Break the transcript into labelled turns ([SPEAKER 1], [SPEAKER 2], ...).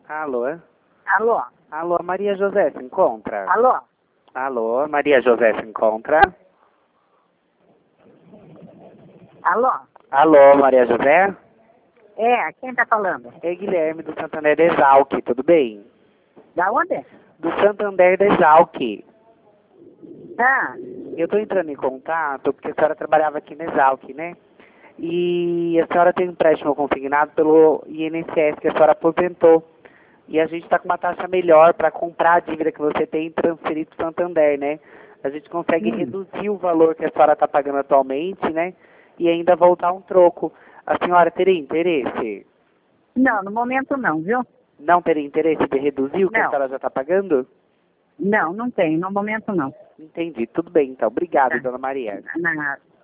[SPEAKER 1] Alô?
[SPEAKER 2] Alô?
[SPEAKER 1] Alô, Maria José se encontra?
[SPEAKER 2] Alô?
[SPEAKER 1] Alô, Maria José se encontra?
[SPEAKER 2] Alô?
[SPEAKER 1] Alô, Maria José?
[SPEAKER 2] É, quem tá falando?
[SPEAKER 1] É Guilherme do Santander da Exalc, tudo bem?
[SPEAKER 2] Da onde?
[SPEAKER 1] Do Santander da Exalc.
[SPEAKER 2] Ah,
[SPEAKER 1] Eu tô entrando em contato porque a senhora trabalhava aqui na Exalc, né? E a senhora tem um empréstimo consignado pelo INSS que a senhora aposentou. E a gente está com uma taxa melhor para comprar a dívida que você tem e transferir para o Santander, né? A gente consegue reduzir o valor que a senhora está pagando atualmente, né? E ainda voltar um troco. A senhora teria interesse?
[SPEAKER 2] não, no momento não, viu?
[SPEAKER 1] Não teria interesse de reduzir o que a
[SPEAKER 2] Não.
[SPEAKER 1] senhora já está pagando?
[SPEAKER 2] Não, não tem, no momento não.
[SPEAKER 1] Entendi. Tudo bem, então. Obrigado,
[SPEAKER 2] Tá.
[SPEAKER 1] dona Maria.
[SPEAKER 2] Nada.